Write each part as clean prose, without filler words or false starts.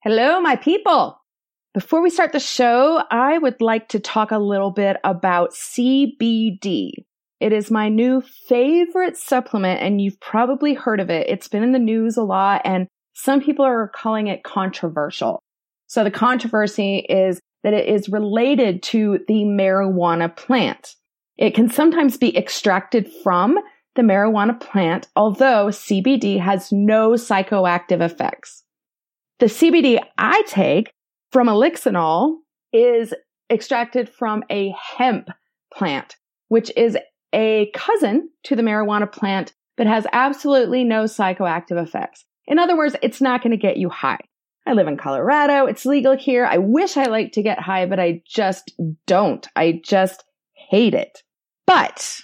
Hello, my people. Before we start the show, I would like to talk a little bit about CBD. It is my new favorite supplement, and you've probably heard of it. It's been in the news a lot, and some people are calling it controversial. So the controversy is that it is related to the marijuana plant. It can sometimes be extracted from the marijuana plant, although CBD has no psychoactive effects. The CBD I take from Elixinol is extracted from a hemp plant, which is a cousin to the marijuana plant, but has absolutely no psychoactive effects. In other words, it's not going to get you high. I live in Colorado. It's legal here. I wish I liked to get high, but I just don't. I just hate it. But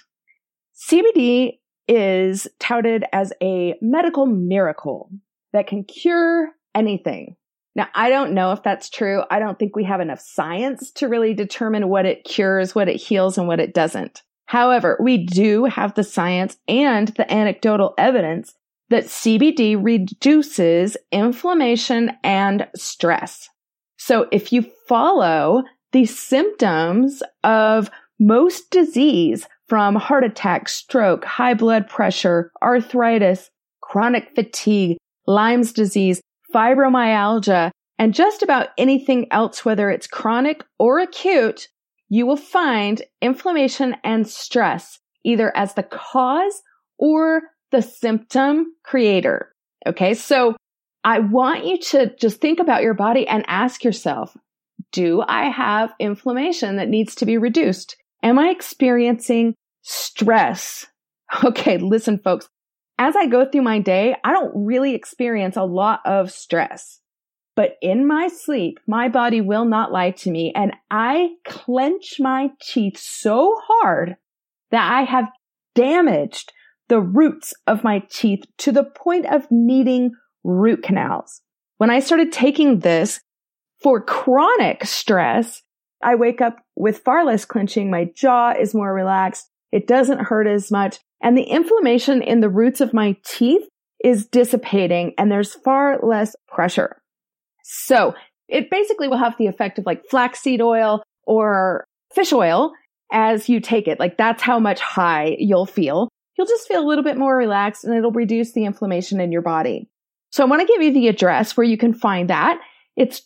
CBD is touted as a medical miracle that can cure anything. Now, I don't know if that's true. I don't think we have enough science to really determine what it cures, what it heals, and what it doesn't. However, we do have the science and the anecdotal evidence that CBD reduces inflammation and stress. So if you follow the symptoms of most disease from heart attack, stroke, high blood pressure, arthritis, chronic fatigue, Lyme's disease, fibromyalgia, and just about anything else, whether it's chronic or acute, you will find inflammation and stress either as the cause or the symptom creator. Okay, so I want you to just think about your body and ask yourself, do I have inflammation that needs to be reduced? Am I experiencing stress? Okay, listen, folks. As I go through my day, I don't really experience a lot of stress. But in my sleep, my body will not lie to me, and I clench my teeth so hard that I have damaged the roots of my teeth to the point of needing root canals. When I started taking this for chronic stress, I wake up with far less clenching. My jaw is more relaxed. It doesn't hurt as much. And the inflammation in the roots of my teeth is dissipating, and there's far less pressure. So it basically will have the effect of like flaxseed oil or fish oil as you take it. Like that's how much high you'll feel. You'll just feel a little bit more relaxed, and it'll reduce the inflammation in your body. So I want to give you the address where you can find that. It's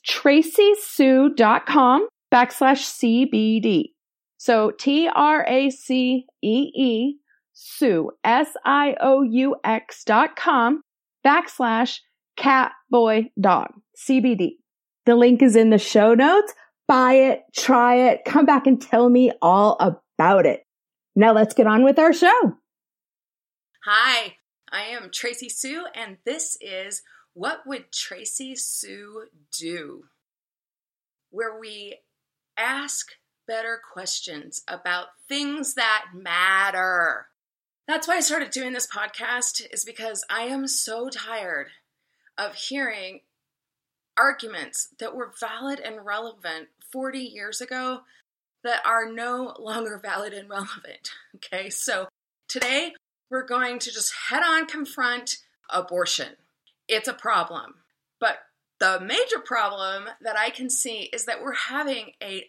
tracysue.com/CBD. So TRACEE Sue, SIOUX.com/catboydog, CBD. The link is in the show notes. Buy it, try it, come back and tell me all about it. Now let's get on with our show. Hi, I am Tracy Sue, and this is What Would Tracy Sue Do? Where we ask better questions about things that matter. That's why I started doing this podcast, is because I am so tired of hearing arguments that were valid and relevant 40 years ago that are no longer valid and relevant. Okay, so today we're going to just head on confront abortion. It's a problem, but the major problem that I can see is that we're having a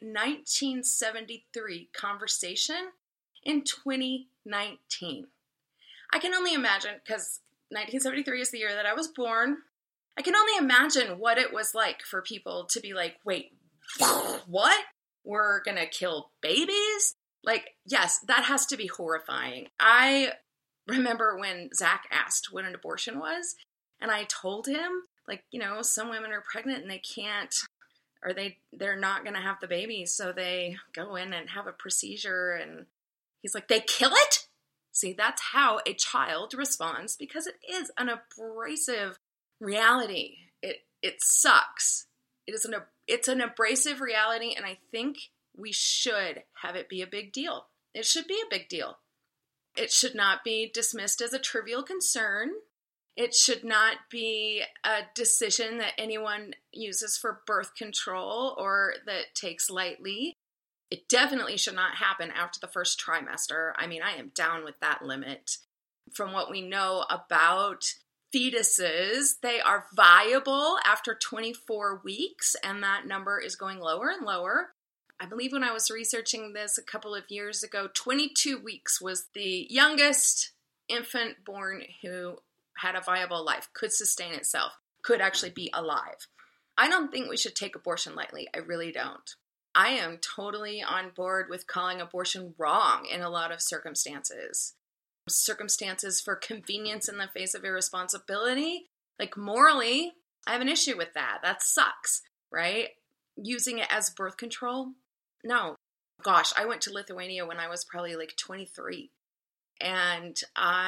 1973 conversation in 2019. I can only imagine, because 1973 is the year that I was born, I can only imagine what it was like for people to be like, wait, what? We're gonna kill babies? Like, yes, that has to be horrifying. I remember when Zach asked what an abortion was, and I told him, like, you know, some women are pregnant and they can't, or they're not going to have the baby, so they go in and have a procedure, and he's like, they kill it? See, that's how a child responds, because it is an abrasive reality. It sucks. It's an abrasive reality, and I think we should have it be a big deal. It should be a big deal. It should not be dismissed as a trivial concern. It should not be a decision that anyone uses for birth control or that takes lightly. It definitely should not happen after the first trimester. I mean, I am down with that limit. From what we know about fetuses. They are viable after 24 weeks, and that number is going lower and lower. I believe when I was researching this a couple of years ago, 22 weeks was the youngest infant born who had a viable life, could sustain itself, could actually be alive. I don't think we should take abortion lightly. I really don't. I am totally on board with calling abortion wrong in a lot of circumstances. Circumstances for convenience in the face of irresponsibility. Like morally, I have an issue with that. That sucks, right? Using it as birth control? No. Gosh, I went to Lithuania when I was probably like 23. And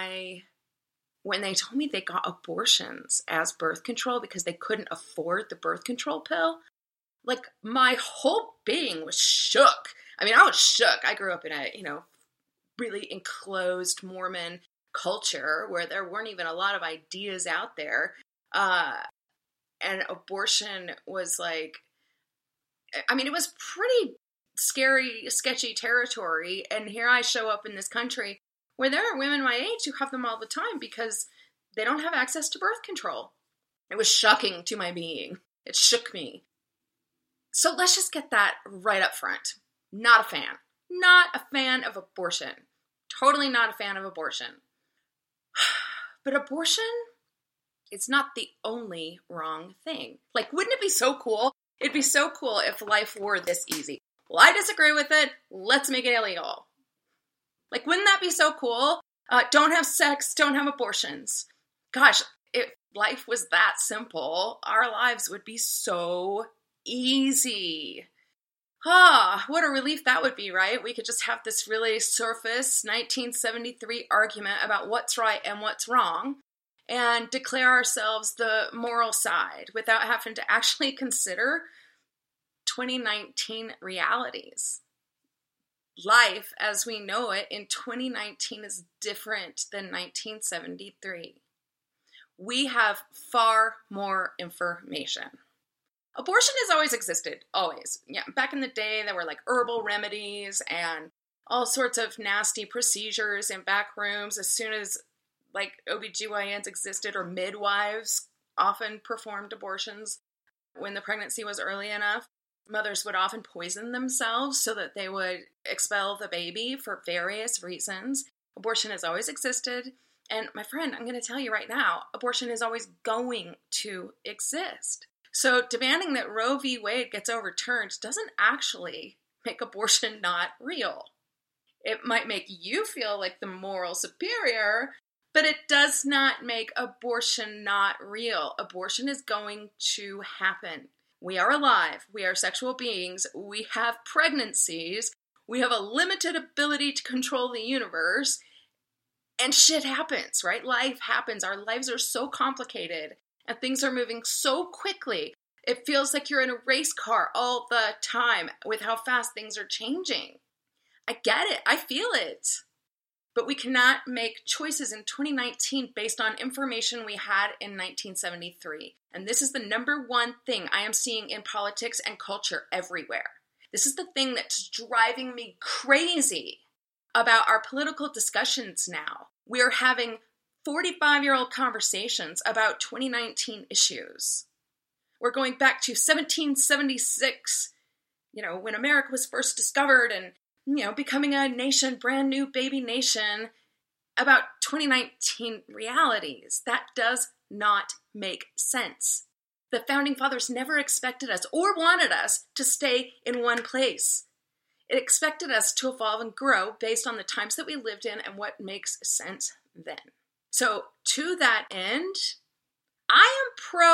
when they told me they got abortions as birth control because they couldn't afford the birth control pill, like my whole being was shook. I mean, I was shook. I grew up in a, really enclosed Mormon culture where there weren't even a lot of ideas out there. And abortion was like, I mean, it was pretty scary, sketchy territory. And here I show up in this country where there are women my age who have them all the time because they don't have access to birth control. It was shocking to my being. It shook me. So let's just get that right up front. Not a fan. Not a fan of abortion. Totally not a fan of abortion. But abortion, it's not the only wrong thing. Like, wouldn't it be so cool? It'd be so cool if life were this easy. Well, I disagree with it. Let's make it illegal. Like, wouldn't that be so cool? Don't have sex, don't have abortions. Gosh, if life was that simple, our lives would be so easy. What a relief that would be, right? We could just have this really surface 1973 argument about what's right and what's wrong and declare ourselves the moral side without having to actually consider 2019 realities. Life as we know it in 2019 is different than 1973. We have far more information. Abortion has always existed, always. Yeah, back in the day, there were like herbal remedies and all sorts of nasty procedures in back rooms as soon as like OBGYNs existed, or midwives often performed abortions when the pregnancy was early enough. Mothers would often poison themselves so that they would expel the baby for various reasons. Abortion has always existed. And my friend, I'm going to tell you right now, abortion is always going to exist. So demanding that Roe v. Wade gets overturned doesn't actually make abortion not real. It might make you feel like the moral superior, but it does not make abortion not real. Abortion is going to happen. We are alive. We are sexual beings. We have pregnancies. We have a limited ability to control the universe. And shit happens, right? Life happens. Our lives are so complicated. And things are moving so quickly. It feels like you're in a race car all the time with how fast things are changing. I get it. I feel it. But we cannot make choices in 2019 based on information we had in 1973. And this is the number one thing I am seeing in politics and culture everywhere. This is the thing that's driving me crazy about our political discussions now. We're having 45-year-old conversations about 2019 issues. We're going back to 1776, when America was first discovered and, becoming a nation, brand new baby nation, about 2019 realities. That does not make sense. The Founding Fathers never expected us or wanted us to stay in one place. It expected us to evolve and grow based on the times that we lived in and what makes sense then. So to that end, I am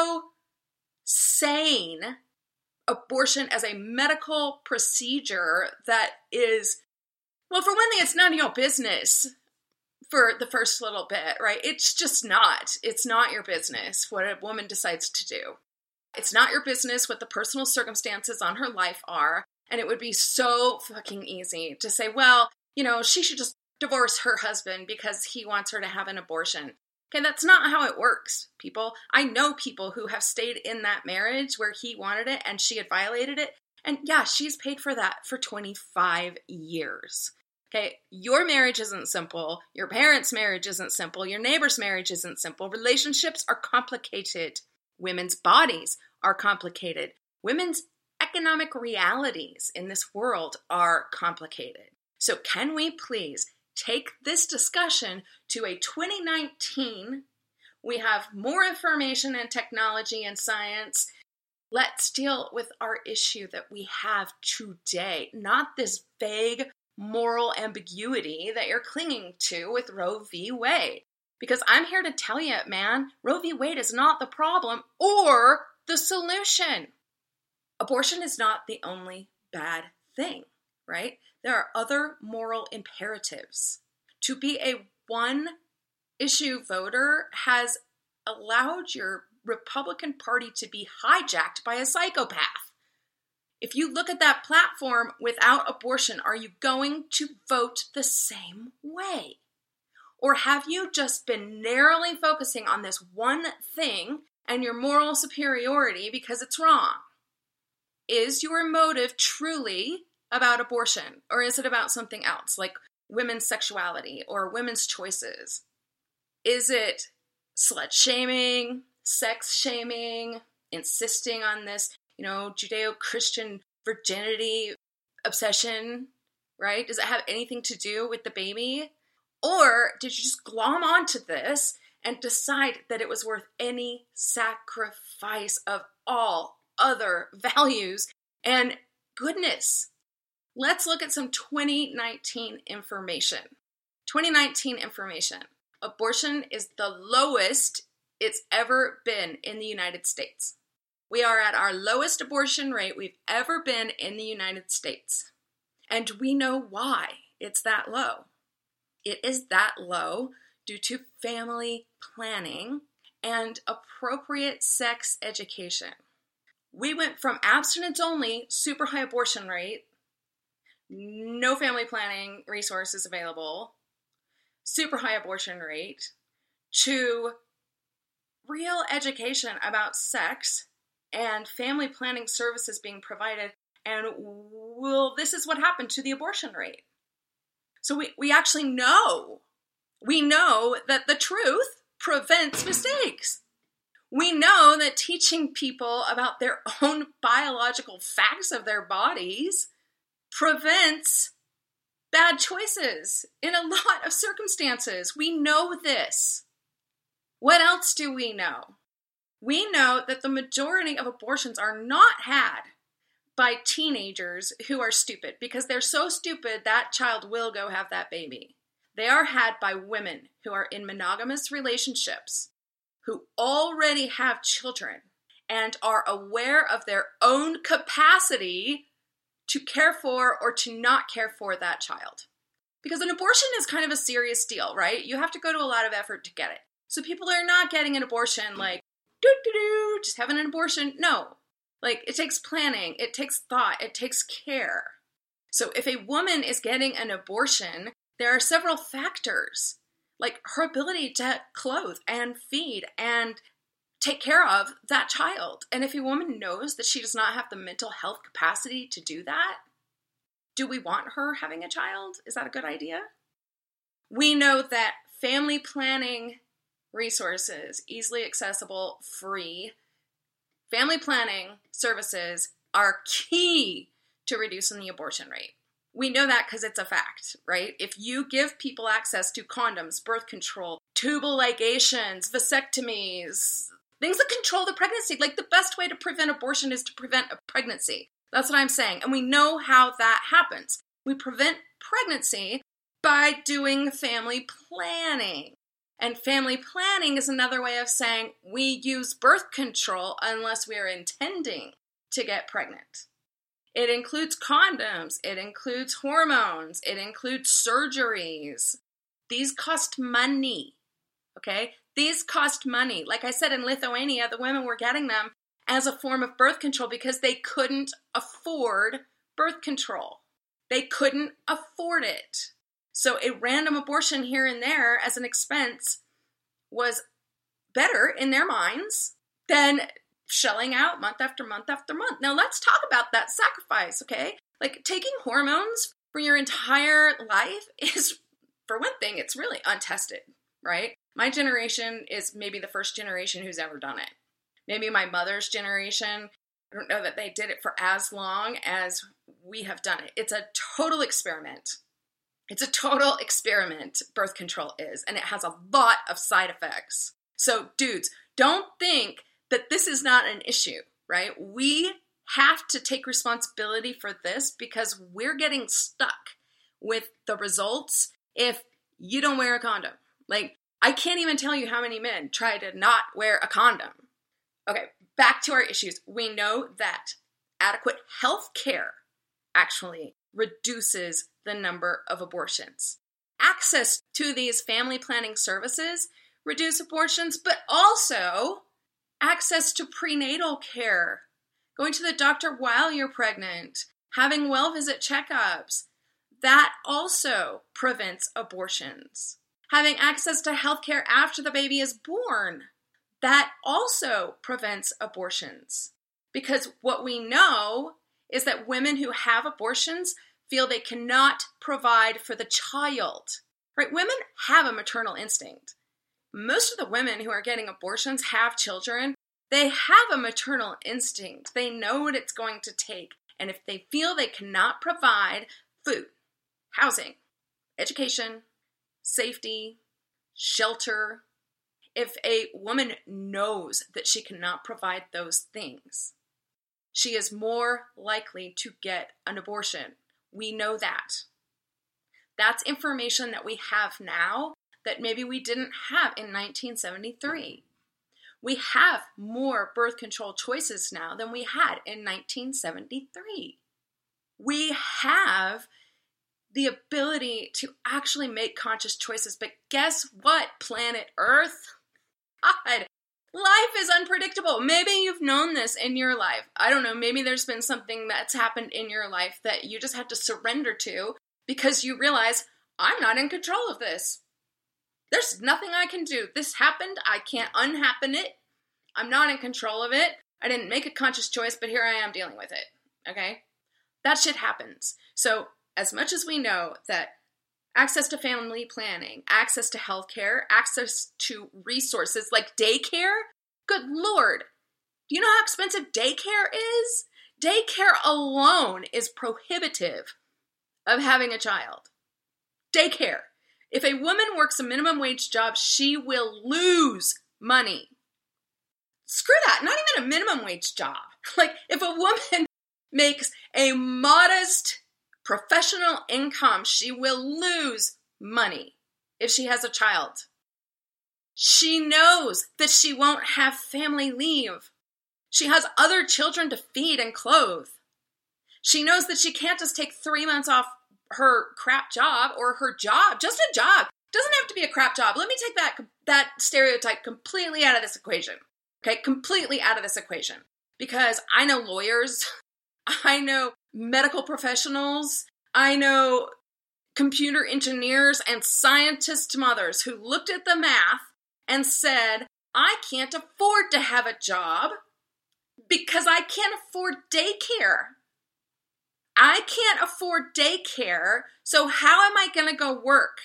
pro-sane abortion as a medical procedure that is, well, for one thing, it's none of your business for the first little bit, right? It's just not. It's not your business what a woman decides to do. It's not your business what the personal circumstances on her life are. And it would be so fucking easy to say, well, she should just divorce her husband because he wants her to have an abortion. Okay, that's not how it works, people. I know people who have stayed in that marriage where he wanted it and she had violated it. And yeah, she's paid for that for 25 years. Okay, your marriage isn't simple. Your parents' marriage isn't simple. Your neighbor's marriage isn't simple. Relationships are complicated. Women's bodies are complicated. Women's economic realities in this world are complicated. So can we please take this discussion to a 2019? We have more information and technology and science. Let's deal with our issue that we have today, not this vague moral ambiguity that you're clinging to with Roe v. Wade. Because I'm here to tell you, man, Roe v. Wade is not the problem or the solution. Abortion is not the only bad thing, right? There are other moral imperatives. To be a one-issue voter has allowed your Republican Party to be hijacked by a psychopath. If you look at that platform without abortion, are you going to vote the same way? Or have you just been narrowly focusing on this one thing and your moral superiority because it's wrong? Is your motive truly about abortion, or is it about something else, like women's sexuality or women's choices? Is it slut shaming, sex shaming, insisting on this, Judeo-Christian virginity obsession, right? Does it have anything to do with the baby? Or did you just glom onto this and decide that it was worth any sacrifice of all other values and goodness? Let's look at some 2019 information. 2019 information. Abortion is the lowest it's ever been in the United States. We are at our lowest abortion rate we've ever been in the United States. And we know why it's that low. It is that low due to family planning and appropriate sex education. We went from abstinence only, super high abortion rate, no family planning resources available, super high abortion rate, to real education about sex and family planning services being provided, and this is what happened to the abortion rate. So we actually know. We know that the truth prevents mistakes. We know that teaching people about their own biological facts of their bodies prevents bad choices in a lot of circumstances. We know this. What else do we know? We know that the majority of abortions are not had by teenagers who are stupid, because they're so stupid that child will go have that baby. They are had by women who are in monogamous relationships, who already have children and are aware of their own capacity to care for or to not care for that child. Because an abortion is kind of a serious deal, right? You have to go to a lot of effort to get it. So people are not getting an abortion like, just having an abortion. No. Like, it takes planning, it takes thought, it takes care. So if a woman is getting an abortion, there are several factors, like her ability to clothe and feed and take care of that child. And if a woman knows that she does not have the mental health capacity to do that, do we want her having a child? Is that a good idea? We know that family planning resources, easily accessible, free, family planning services are key to reducing the abortion rate. We know that because it's a fact, right? If you give people access to condoms, birth control, tubal ligations, vasectomies, things that control the pregnancy, like the best way to prevent abortion is to prevent a pregnancy. That's what I'm saying. And we know how that happens. We prevent pregnancy by doing family planning. And family planning is another way of saying we use birth control unless we are intending to get pregnant. It includes condoms, it includes hormones, it includes surgeries. These cost money, okay? These cost money. Like I said, in Lithuania, the women were getting them as a form of birth control because they couldn't afford birth control. They couldn't afford it. So a random abortion here and there as an expense was better in their minds than shelling out month after month after month. Now let's talk about that sacrifice, okay? Like taking hormones for your entire life is, for one thing, it's really untested, right? My generation is maybe the first generation who's ever done it. Maybe my mother's generation, I don't know that they did it for as long as we have done it. It's a total experiment. It's a total experiment, birth control is, and it has a lot of side effects. So dudes, don't think that this is not an issue, right? We have to take responsibility for this because we're getting stuck with the results if you don't wear a condom. Like, I can't even tell you how many men try to not wear a condom. Okay, back to our issues. We know that adequate health care actually reduces the number of abortions. Access to these family planning services reduce abortions, but also access to prenatal care, going to the doctor while you're pregnant, having well-visit checkups, that also prevents abortions. Having access to healthcare after the baby is born, that also prevents abortions. Because what we know is that women who have abortions feel they cannot provide for the child. Right? Women have a maternal instinct. Most of the women who are getting abortions have children. They have a maternal instinct. They know what it's going to take. And if they feel they cannot provide food, housing, education, safety, shelter, if a woman knows that she cannot provide those things, she is more likely to get an abortion. We know that. That's information that we have now that maybe we didn't have in 1973. We have more birth control choices now than we had in 1973. We have the ability to actually make conscious choices. But guess what, planet Earth? God, life is unpredictable. Maybe you've known this in your life. I don't know, maybe there's been something that's happened in your life that you just have to surrender to because you realize, I'm not in control of this. There's nothing I can do. This happened. I can't unhappen it. I'm not in control of it. I didn't make a conscious choice, but here I am dealing with it. Okay? That shit happens. So as much as we know that access to family planning, access to healthcare, access to resources like daycare, good Lord, do you know how expensive daycare is? Daycare alone is prohibitive of having a child. Daycare. If a woman works a minimum wage job, she will lose money. Screw that, not even a minimum wage job. Like, if a woman makes a modest professional income, she will lose money if she has a child. She knows that she won't have family leave. She has other children to feed and clothe. She knows that she can't just take 3 months off her crap job or her job, just a job. Doesn't have to be a crap job. Let me take that stereotype completely out of this equation. Okay, completely out of this equation. Because I know lawyers, I know medical professionals, I know computer engineers and scientist mothers who looked at the math and said, I can't afford to have a job because I can't afford daycare. I can't afford daycare, so how am I going to go work?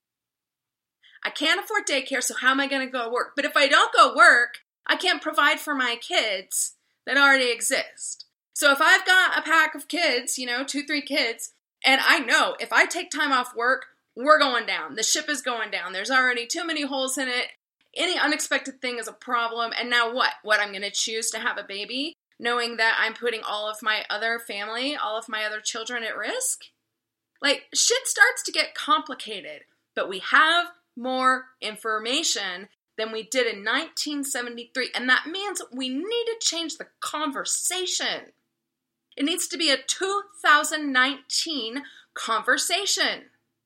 I can't afford daycare, so how am I going to go work? But if I don't go work, I can't provide for my kids that already exist. So if I've got a pack of kids, 2, 3 kids, and I know if I take time off work, we're going down. The ship is going down. There's already too many holes in it. Any unexpected thing is a problem. And now what? What, I'm going to choose to have a baby, knowing that I'm putting all of my other family, all of my other children at risk? Like, shit starts to get complicated. But we have more information than we did in 1973. And that means we need to change the conversation. It needs to be a 2019 conversation.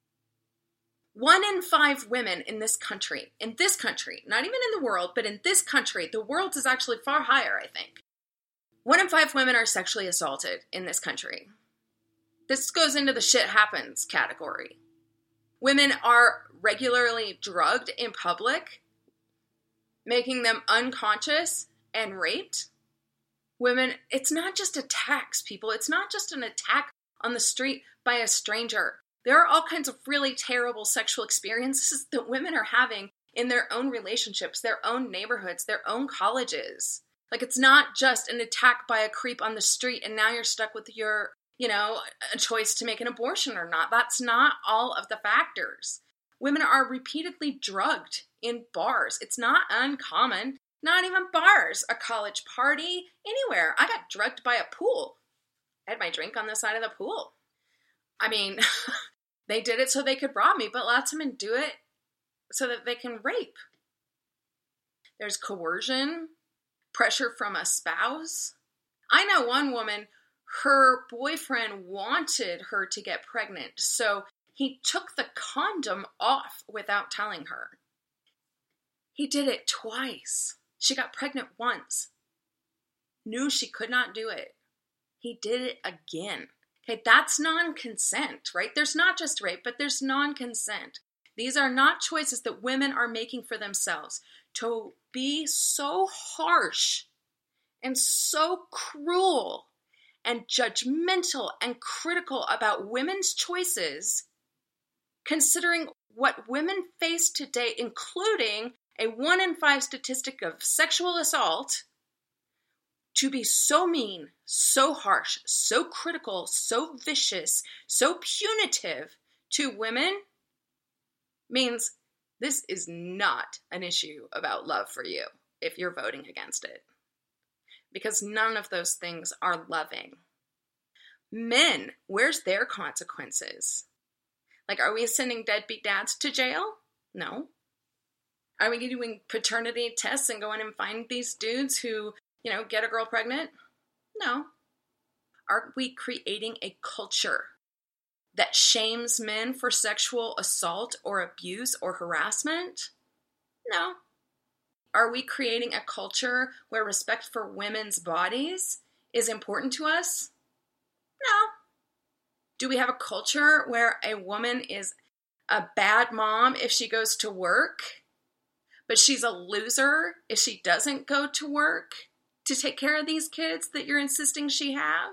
1 in 5 women in this country, not even in the world, but in this country, the world is actually far higher, I think. 1 in 5 women are sexually assaulted in this country. This goes into the shit happens category. Women are regularly drugged in public, making them unconscious and raped. Women, it's not just attacks, people. It's not just an attack on the street by a stranger. There are all kinds of really terrible sexual experiences that women are having in their own relationships, their own neighborhoods, their own colleges. Like, it's not just an attack by a creep on the street and now you're stuck with your, a choice to make an abortion or not. That's not all of the factors. Women are repeatedly drugged in bars. It's not uncommon. Not even bars, a college party, anywhere. I got drugged by a pool. I had my drink on the side of the pool. I mean, they did it so they could rob me, but lots of men do it so that they can rape. There's coercion, pressure from a spouse. I know one woman, her boyfriend wanted her to get pregnant, so he took the condom off without telling her. He did it twice. She got pregnant once. Knew she could not do it. He did it again. Okay, that's non-consent, right? There's not just rape, but there's non-consent. These are not choices that women are making for themselves. To be so harsh and so cruel and judgmental and critical about women's choices, considering what women face today, including a 1 in 5 statistic of sexual assault, to be so mean, so harsh, so critical, so vicious, so punitive to women means this is not an issue about love for you if you're voting against it. Because none of those things are loving. Men, where's their consequences? Like, are we sending deadbeat dads to jail? No. Are we doing paternity tests and going and find these dudes who, get a girl pregnant? No. Are we creating a culture that shames men for sexual assault or abuse or harassment? No. Are we creating a culture where respect for women's bodies is important to us? No. Do we have a culture where a woman is a bad mom if she goes to work, but she's a loser if she doesn't go to work to take care of these kids that you're insisting she have?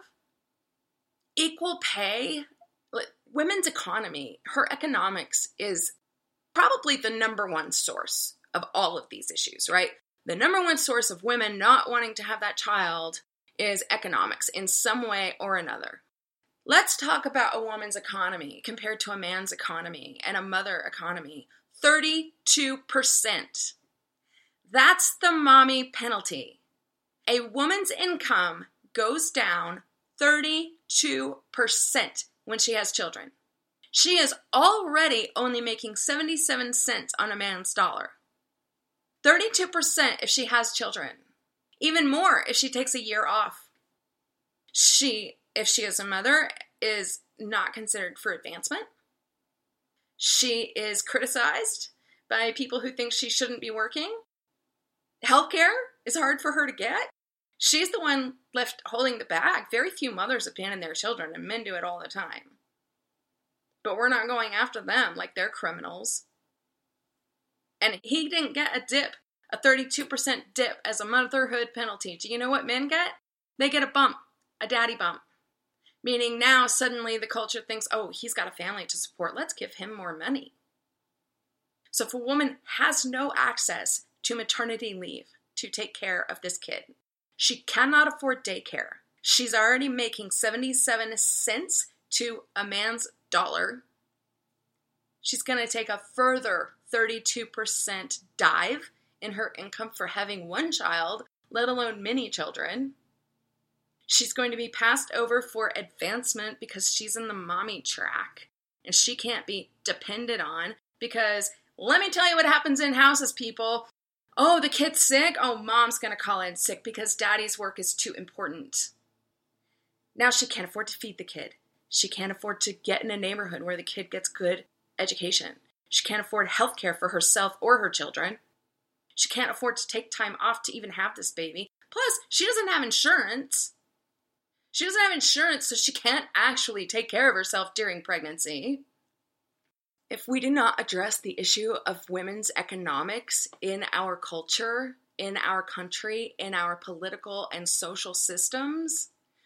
Equal pay, women's economy, her economics is probably the number one source of all of these issues, right? The number one source of women not wanting to have that child is economics in some way or another. Let's talk about a woman's economy compared to a man's economy and a mother economy. 32%. That's the mommy penalty. A woman's income goes down 32% when she has children. She is already only making 77 cents on a man's dollar. 32% if she has children. Even more if she takes a year off. If she is a mother, is not considered for advancement. She is criticized by people who think she shouldn't be working. Healthcare is hard for her to get. She's the one left holding the bag. Very few mothers abandon their children, and men do it all the time. But we're not going after them like they're criminals. And he didn't get a dip, a 32% dip as a motherhood penalty. Do you know what men get? They get a bump, a daddy bump. Meaning now suddenly the culture thinks, oh, he's got a family to support. Let's give him more money. So if a woman has no access to maternity leave to take care of this kid, she cannot afford daycare. She's already making 77 cents to a man's dollar. She's going to take a further 32% dive in her income for having one child, let alone many children. She's going to be passed over for advancement because she's in the mommy track and she can't be depended on because let me tell you what happens in houses, people. Oh, the kid's sick? Oh, mom's going to call in sick because daddy's work is too important. Now she can't afford to feed the kid. She can't afford to get in a neighborhood where the kid gets good education. She can't afford health care for herself or her children. She can't afford to take time off to even have this baby. Plus, she doesn't have insurance. She doesn't have insurance, so she can't actually take care of herself during pregnancy. If we do not address the issue of women's economics in our culture, in our country, in our political and social systems,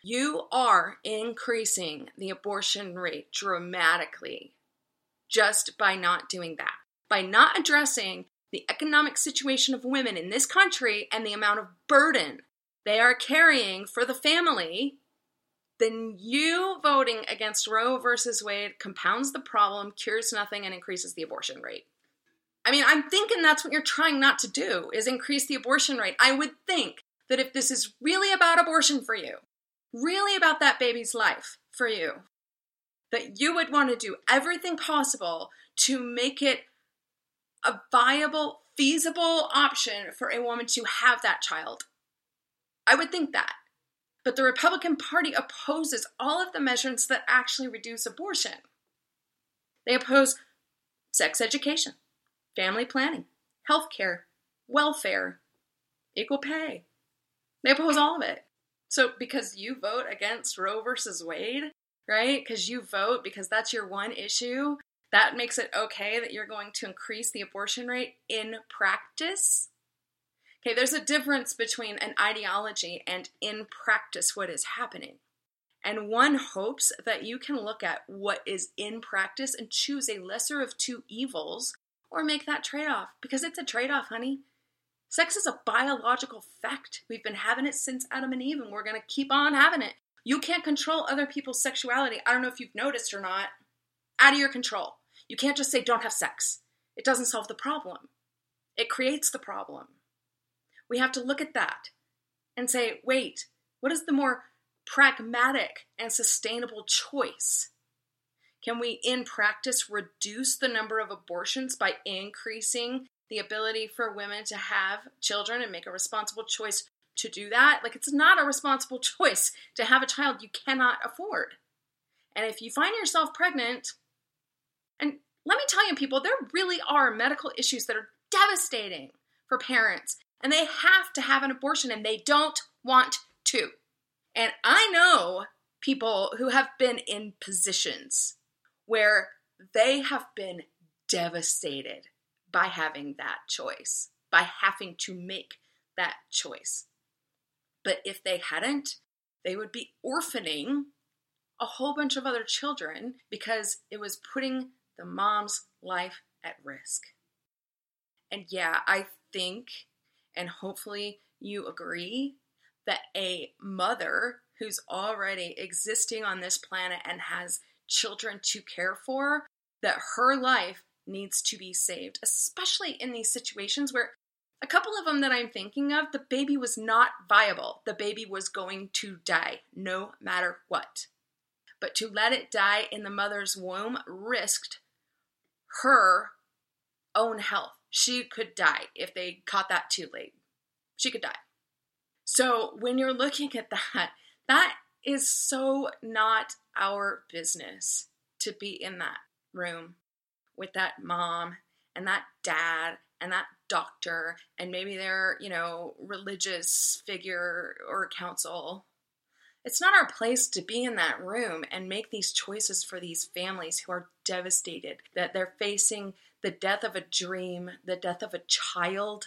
You are increasing the abortion rate dramatically just by not doing that. By not addressing the economic situation of women in this country and the amount of burden they are carrying for the family, then you voting against Roe versus Wade compounds the problem, cures nothing, and increases the abortion rate. I mean, I'm thinking that's what you're trying not to do, is increase the abortion rate. I would think that if this is really about abortion for you, really about that baby's life for you, that you would want to do everything possible to make it a viable, feasible option for a woman to have that child. I would think that. But the Republican Party opposes all of the measures that actually reduce abortion. They oppose sex education, family planning, health care, welfare, equal pay. They oppose all of it. So because you vote against Roe versus Wade, right? Because you vote because that's your one issue, that makes it okay that you're going to increase the abortion rate in practice? Okay, there's a difference between an ideology and in practice what is happening. And one hopes that you can look at what is in practice and choose a lesser of two evils or make that trade-off. Because it's a trade-off, honey. Sex is a biological fact. We've been having it since Adam and Eve, and we're going to keep on having it. You can't control other people's sexuality. I don't know if you've noticed or not. Out of your control. You can't just say don't have sex. It doesn't solve the problem. It creates the problem. We have to look at that and say, wait, what is the more pragmatic and sustainable choice? Can we, in practice, reduce the number of abortions by increasing the ability for women to have children and make a responsible choice to do that? Like, it's not a responsible choice to have a child you cannot afford. And if you find yourself pregnant, and let me tell you, people, there really are medical issues that are devastating for parents, and they have to have an abortion, and they don't want to. And I know people who have been in positions where they have been devastated by having that choice, by having to make that choice. But if they hadn't, they would be orphaning a whole bunch of other children because it was putting the mom's life at risk. And yeah, I think, and hopefully you agree, that a mother who's already existing on this planet and has children to care for, that her life needs to be saved, especially in these situations where a couple of them that I'm thinking of, the baby was not viable. The baby was going to die no matter what. But to let it die in the mother's womb risked her own health. She could die if they caught that too late. She could die. So when you're looking at that, that is so not our business to be in that room with that mom and that dad and that doctor and maybe their, religious figure or counsel. It's not our place to be in that room and make these choices for these families who are devastated, that they're facing the death of a dream, the death of a child,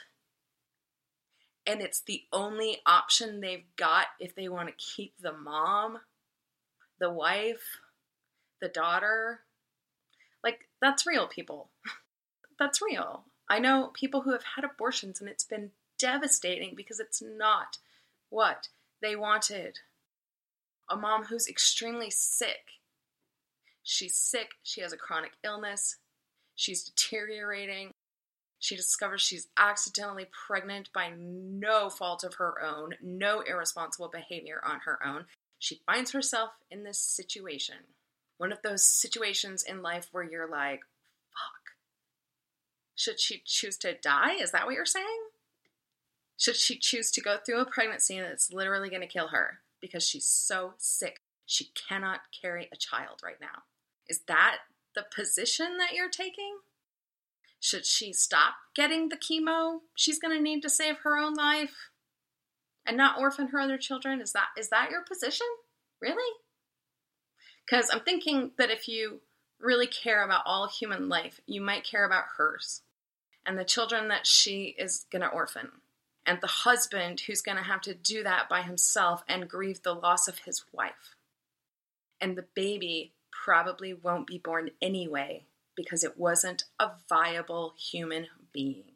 and it's the only option they've got if they want to keep the mom, the wife, the daughter. Like, that's real, people. That's real. I know people who have had abortions and it's been devastating because it's not what they wanted. A mom who's extremely sick. She's sick. She has a chronic illness. She's deteriorating. She discovers she's accidentally pregnant by no fault of her own, no irresponsible behavior on her own. She finds herself in this situation. One of those situations in life where you're like, fuck. Should she choose to die? Is that what you're saying? Should she choose to go through a pregnancy that's literally going to kill her because she's so sick she cannot carry a child right now? Is that the position that you're taking? Should she stop getting the chemo she's going to need to save her own life and not orphan her other children? Is that your position? Really? Because I'm thinking that if you really care about all human life, you might care about hers and the children that she is going to orphan and the husband who's going to have to do that by himself and grieve the loss of his wife. And the baby probably won't be born anyway because it wasn't a viable human being.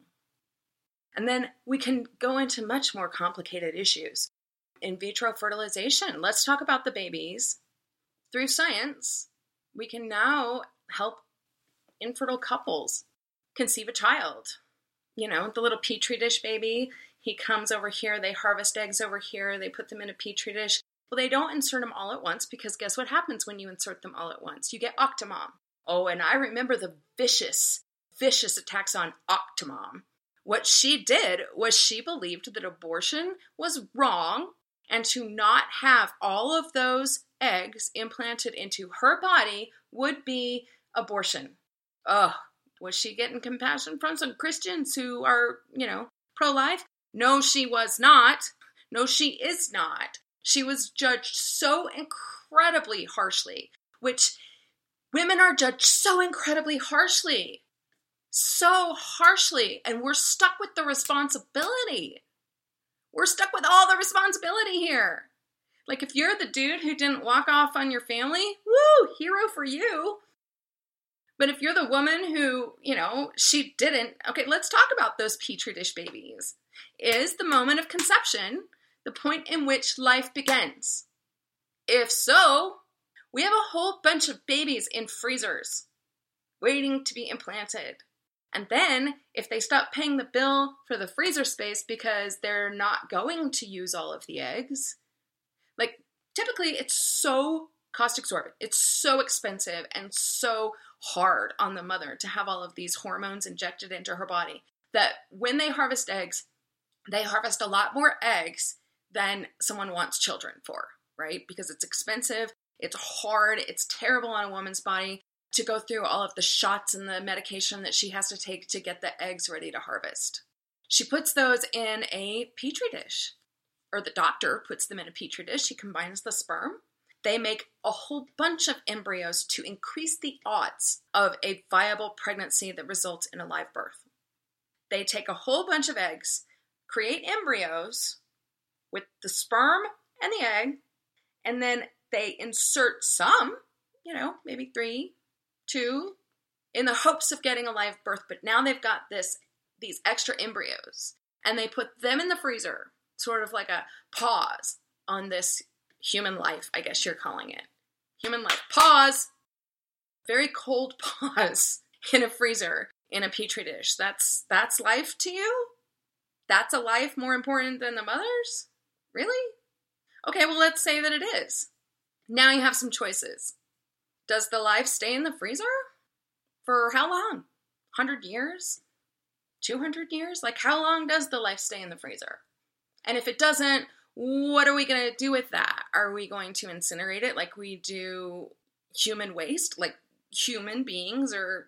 And then we can go into much more complicated issues. In vitro fertilization. Let's talk about the babies. Through science, we can now help infertile couples conceive a child. You know, the little Petri dish baby, he comes over here, they harvest eggs over here, they put them in a Petri dish. Well, they don't insert them all at once because guess what happens when you insert them all at once? You get Octomom. Oh, and I remember the vicious attacks on Octomom. What she did was she believed that abortion was wrong and to not have all of those eggs implanted into her body would be abortion. Ugh, was she getting compassion from some Christians who are, pro-life? No, she was not. No, she is not. She was judged so incredibly harshly, which women are judged so incredibly harshly. So harshly, and we're stuck with the responsibility. We're stuck with all the responsibility here. Like if you're the dude who didn't walk off on your family, woo, hero for you. But if you're the woman who, she didn't, okay, let's talk about those Petri dish babies. Is the moment of conception the point in which life begins? If so, we have a whole bunch of babies in freezers waiting to be implanted. And then, if they stop paying the bill for the freezer space because they're not going to use all of the eggs, like, typically it's so cost exorbitant. It's so expensive and so hard on the mother to have all of these hormones injected into her body that when they harvest eggs, they harvest a lot more eggs than someone wants children for, right? Because it's expensive, it's hard, it's terrible on a woman's body to go through all of the shots and the medication that she has to take to get the eggs ready to harvest. She puts those in a Petri dish, or the doctor puts them in a Petri dish. He combines the sperm. They make a whole bunch of embryos to increase the odds of a viable pregnancy that results in a live birth. They take a whole bunch of eggs, create embryos with the sperm and the egg, and then they insert some, maybe 3, 2, in the hopes of getting a live birth, but now they've got these extra embryos, and they put them in the freezer, sort of like a pause on this human life, I guess you're calling it. Human life. Pause! Very cold pause in a freezer, in a Petri dish. That's life to you? That's a life more important than the mother's? Really? Okay, well, let's say that it is. Now you have some choices. Does the life stay in the freezer? For how long? 100 years? 200 years? Like, how long does the life stay in the freezer? And if it doesn't, what are we going to do with that? Are we going to incinerate it like we do human waste? Like human beings or,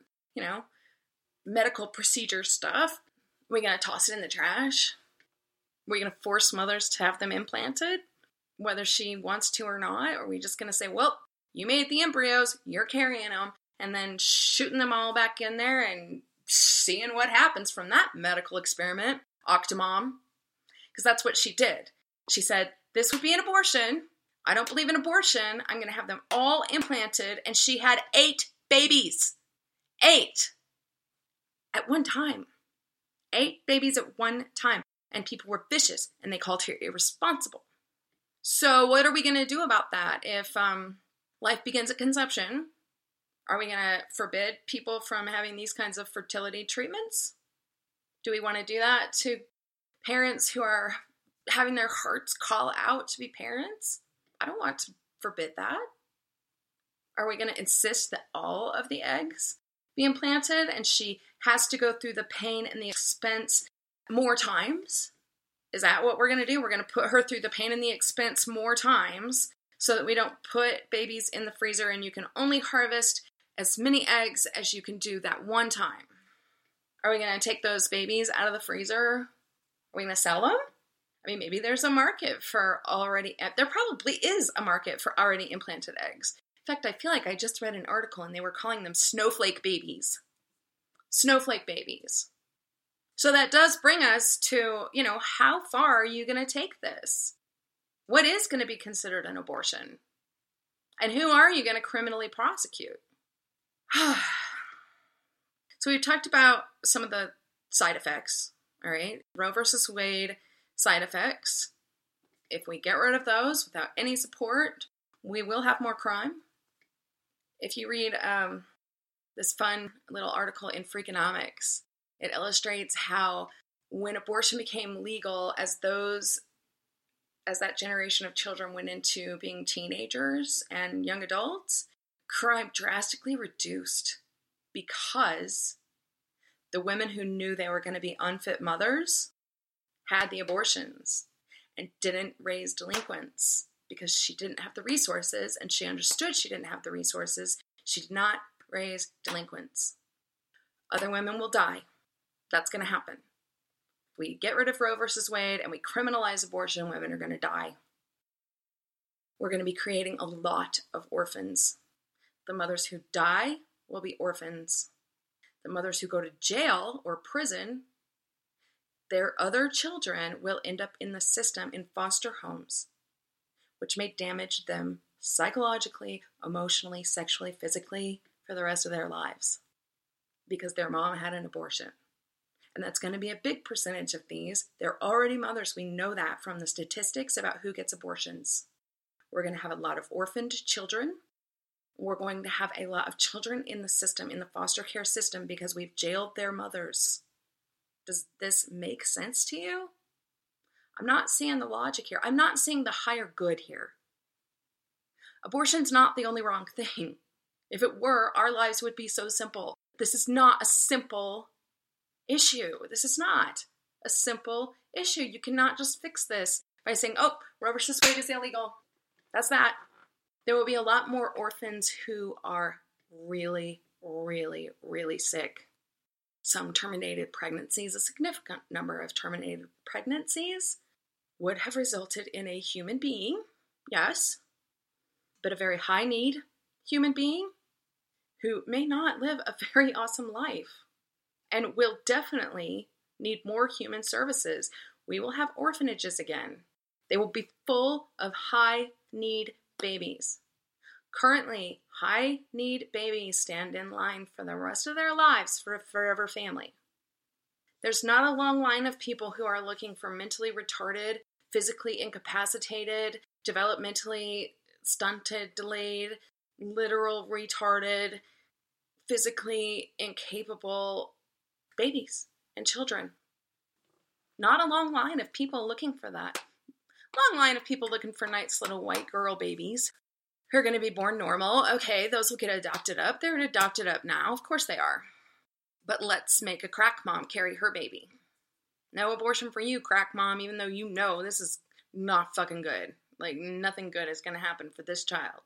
medical procedure stuff? Are we going to toss it in the trash? Are we going to force mothers to have them implanted, whether she wants to or not? Or are we just going to say, well, you made the embryos, you're carrying them, and then shooting them all back in there and seeing what happens from that medical experiment, Octomom? Because that's what she did. She said, this would be an abortion. I don't believe in abortion. I'm going to have them all implanted. And she had 8 babies. 8. At one time. 8 babies at one time. And people were vicious, and they called her irresponsible. So what are we going to do about that? If life begins at conception, are we going to forbid people from having these kinds of fertility treatments? Do we want to do that to parents who are having their hearts call out to be parents? I don't want to forbid that. Are we going to insist that all of the eggs be implanted and she has to go through the pain and the expense more times? Is that what we're going to do? We're going to put her through the pain and the expense more times so that we don't put babies in the freezer and you can only harvest as many eggs as you can do that one time. Are we going to take those babies out of the freezer? Are we going to sell them? I mean, maybe there's a market for there probably is a market for already implanted eggs. In fact, I feel like I just read an article and they were calling them snowflake babies. Snowflake babies. So that does bring us to, how far are you going to take this? What is going to be considered an abortion? And who are you going to criminally prosecute? So we've talked about some of the side effects, all right? Roe versus Wade side effects. If we get rid of those without any support, we will have more crime. If you read this fun little article in Freakonomics, it illustrates how when abortion became legal, as that generation of children went into being teenagers and young adults, crime drastically reduced because the women who knew they were going to be unfit mothers had the abortions and didn't raise delinquents because she didn't have the resources, and she understood she didn't have the resources. She did not raise delinquents. Other women will die. That's going to happen. If we get rid of Roe versus Wade and we criminalize abortion, women are going to die. We're going to be creating a lot of orphans. The mothers who die will be orphans. The mothers who go to jail or prison, their other children will end up in the system in foster homes, which may damage them psychologically, emotionally, sexually, physically for the rest of their lives because their mom had an abortion. And that's going to be a big percentage of these. They're already mothers. We know that from the statistics about who gets abortions. We're going to have a lot of orphaned children. We're going to have a lot of children in the system, in the foster care system, because we've jailed their mothers. Does this make sense to you? I'm not seeing the logic here. I'm not seeing the higher good here. Abortion's not the only wrong thing. If it were, our lives would be so simple. This is not a simple issue. This is not a simple issue. You cannot just fix this by saying, oh, Roe versus Wade is illegal. That's that. There will be a lot more orphans who are really, really, really sick. Some terminated pregnancies, a significant number of terminated pregnancies, would have resulted in a human being, yes, but a very high need human being who may not live a very awesome life and will definitely need more human services. We will have orphanages again. They will be full of high-need babies. Currently, high-need babies stand in line for the rest of their lives for a forever family. There's not a long line of people who are looking for mentally retarded, physically incapacitated, developmentally stunted, delayed, literal retarded, physically incapable babies and children. Not a long line of people looking for that. Long line of people looking for nice little white girl babies who are going to be born normal. Okay, those will get adopted up. They're adopted up now. Of course they are. But let's make a crack mom carry her baby. No abortion for you, crack mom, even though you know this is not fucking good. Like, nothing good is going to happen for this child.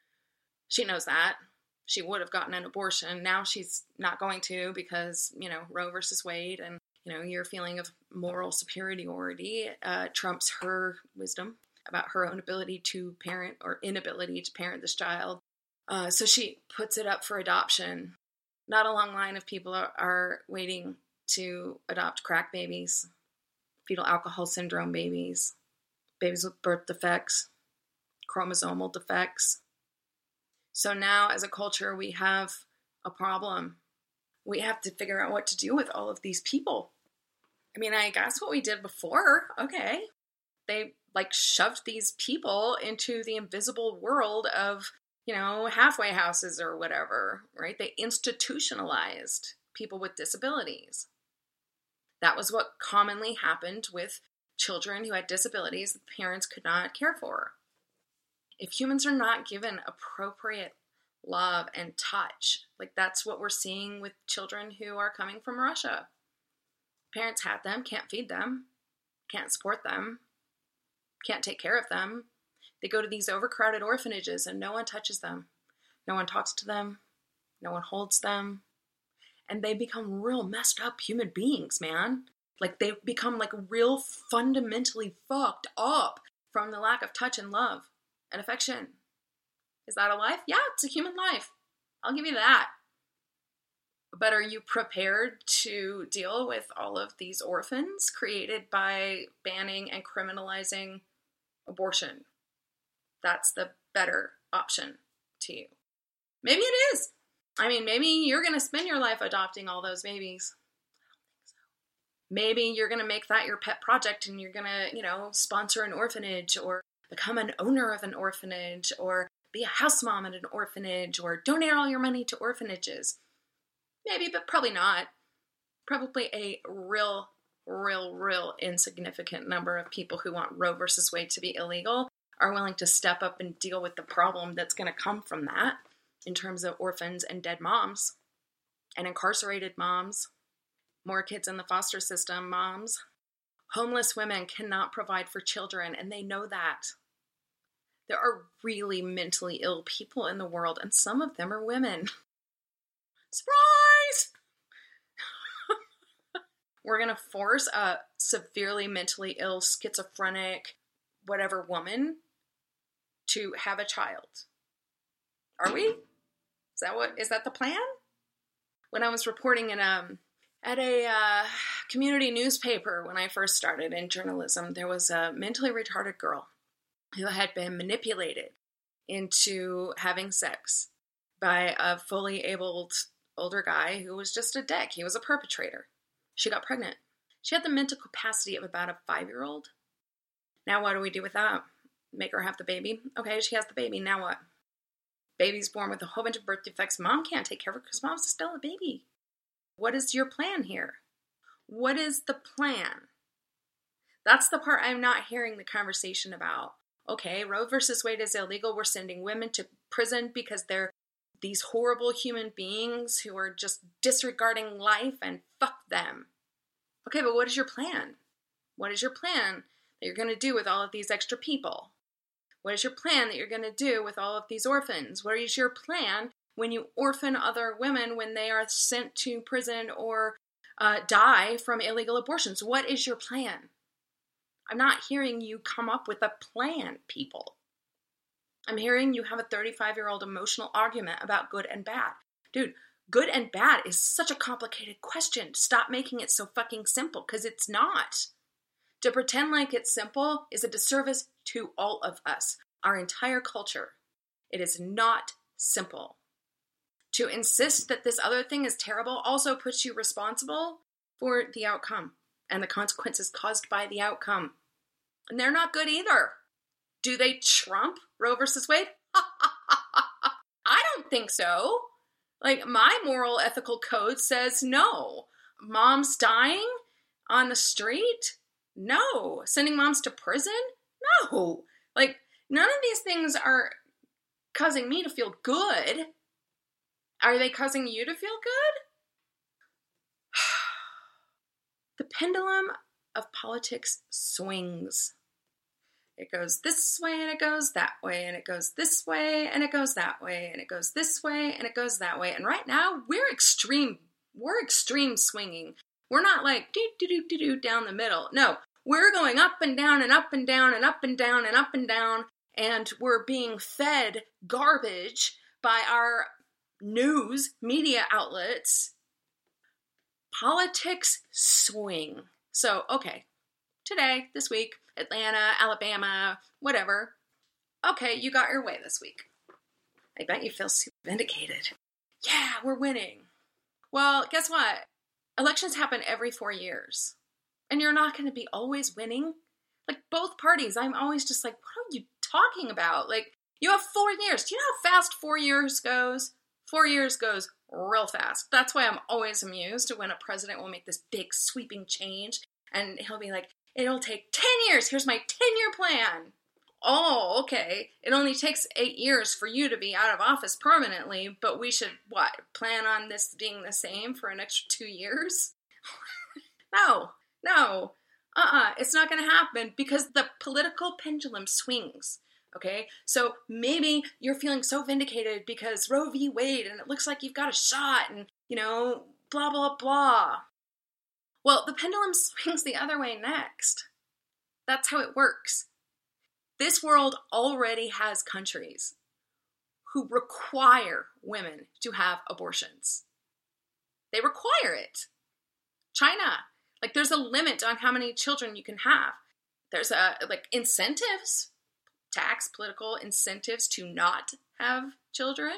She knows that. She would have gotten an abortion. Now she's not going to because, Roe versus Wade and, your feeling of moral superiority trumps her wisdom about her own ability to parent or inability to parent this child. So she puts it up for adoption. Not a long line of people are waiting to adopt crack babies, fetal alcohol syndrome babies, babies with birth defects, chromosomal defects. So now as a culture, we have a problem. We have to figure out what to do with all of these people. I mean, I guess what we did before, okay. They shoved these people into the invisible world of, halfway houses or whatever, right? They institutionalized people with disabilities. That was what commonly happened with children who had disabilities that parents could not care for. If humans are not given appropriate love and touch, that's what we're seeing with children who are coming from Russia. Parents have them, can't feed them, can't support them, can't take care of them. They go to these overcrowded orphanages and no one touches them. No one talks to them. No one holds them. And they become real messed up human beings, man. They become real fundamentally fucked up from the lack of touch and love and affection. Is that a life? Yeah, it's a human life. I'll give you that. But are you prepared to deal with all of these orphans created by banning and criminalizing abortion? That's the better option to you. Maybe it is. I mean, maybe you're going to spend your life adopting all those babies. I don't think so. Maybe you're going to make that your pet project and you're going to, sponsor an orphanage or become an owner of an orphanage or be a house mom at an orphanage or donate all your money to orphanages. Maybe, but probably not. Probably a real insignificant number of people who want Roe versus Wade to be illegal are willing to step up and deal with the problem that's going to come from that in terms of orphans and dead moms and incarcerated moms, more kids in the foster system moms. Homeless women cannot provide for children, and they know that. There are really mentally ill people in the world, and some of them are women. Surprise! We're going to force a severely mentally ill, schizophrenic, whatever woman to have a child. Are we? Is that the plan? When I was reporting at a community newspaper when I first started in journalism, there was a mentally retarded girl who had been manipulated into having sex by a fully abled older guy who was just a dick. He was a perpetrator. She got pregnant. She had the mental capacity of about a 5-year-old. Now what do we do with that? Make her have the baby? Okay, she has the baby. Now what? Baby's born with a whole bunch of birth defects. Mom can't take care of her because mom's still a baby. What is your plan here? What is the plan? That's the part I'm not hearing the conversation about. Okay, Roe versus Wade is illegal. We're sending women to prison because they're these horrible human beings who are just disregarding life, and fuck them. Okay, but what is your plan? What is your plan that you're going to do with all of these extra people? What is your plan that you're going to do with all of these orphans? What is your plan when you orphan other women when they are sent to prison or die from illegal abortions? What is your plan? I'm not hearing you come up with a plan, people. I'm hearing you have a 35-year-old emotional argument about good and bad. Dude, good and bad is such a complicated question. Stop making it so fucking simple, because it's not. To pretend like it's simple is a disservice to all of us, our entire culture. It is not simple. To insist that this other thing is terrible also puts you responsible for the outcome and the consequences caused by the outcome. And they're not good either. Do they trump Roe versus Wade? I don't think so. Like, my moral ethical code says no. Moms dying on the street? No. Sending moms to prison? No. Like, none of these things are causing me to feel good. Are they causing you to feel good? The pendulum of politics swings. It goes this way and it goes that way, and it goes this way and it goes that way, and it goes this way and it goes that way. And right now we're extreme swinging. We're not like do down the middle. No, we're going up and down and up and down and up and down and up and down, and we're being fed garbage by our news media outlets. Politics swing. So, okay, today, this week, Atlanta, Alabama, whatever. Okay, you got your way this week. I bet you feel super vindicated. Yeah, we're winning. Well, guess what? Elections happen every 4 years. And you're not going to be always winning. Like, both parties, I'm always just like, what are you talking about? Like, you have 4 years. Do you know how fast 4 years goes? 4 years goes real fast. That's why I'm always amused when a president will make this big sweeping change. And he'll be like, it'll take 10 years. Here's my 10-year plan. Oh, okay. It only takes 8 years for you to be out of office permanently, but we should, plan on this being the same for an extra 2 years? No. It's not going to happen because the political pendulum swings. Okay? So maybe you're feeling so vindicated because Roe v. Wade and it looks like you've got a shot and, blah, blah, blah. Well, the pendulum swings the other way next. That's how it works. This world already has countries who require women to have abortions. They require it. China, like there's a limit on how many children you can have. There's incentives, tax, political incentives to not have children.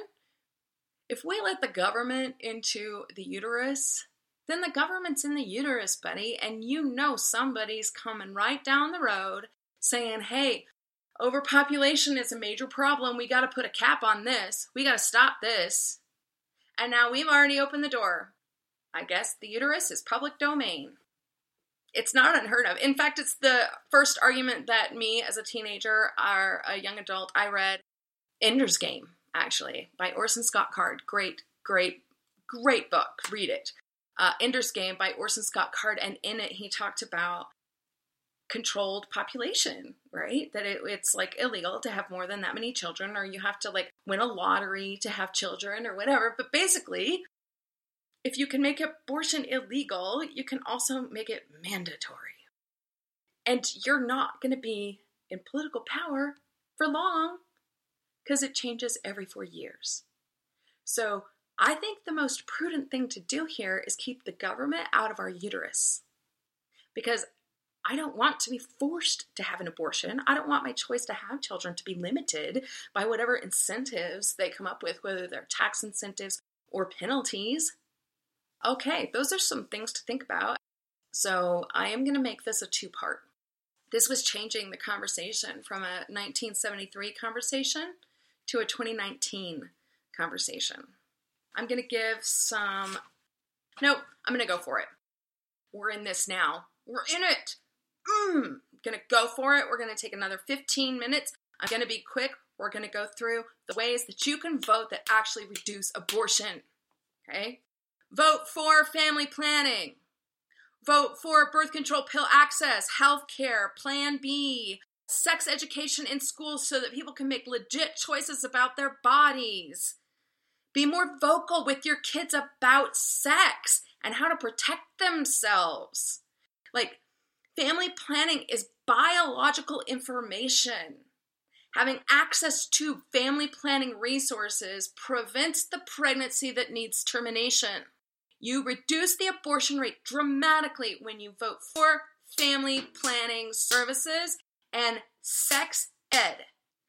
If we let the government into the uterus, then the government's in the uterus, buddy, and you know somebody's coming right down the road saying, hey, overpopulation is a major problem. We got to put a cap on this. We got to stop this. And now we've already opened the door. I guess the uterus is public domain. It's not unheard of. In fact, it's the first argument that me as a teenager or a young adult, I read Ender's Game, actually, by Orson Scott Card. Great, great, great book. Read it. Ender's Game by Orson Scott Card. And in it, he talked about controlled population, right? That it's like illegal to have more than that many children, or you have to like win a lottery to have children or whatever. But basically, if you can make abortion illegal, you can also make it mandatory. And you're not going to be in political power for long because it changes every 4 years. So I think the most prudent thing to do here is keep the government out of our uterus. Because I don't want to be forced to have an abortion. I don't want my choice to have children to be limited by whatever incentives they come up with, whether they're tax incentives or penalties. Okay, those are some things to think about. So I am going to make this a two-part. This was changing the conversation from a 1973 conversation to a 2019 conversation. I'm going to give some... Nope, I'm going to go for it. We're in this now. We're in it. I'm going to go for it. We're going to take another 15 minutes. I'm going to be quick. We're going to go through the ways that you can vote that actually reduce abortion. Okay? Vote for family planning. Vote for birth control pill access, health care, Plan B, sex education in schools so that people can make legit choices about their bodies. Be more vocal with your kids about sex and how to protect themselves. Like, family planning is biological information. Having access to family planning resources prevents the pregnancy that needs termination. You reduce the abortion rate dramatically when you vote for family planning services and sex ed.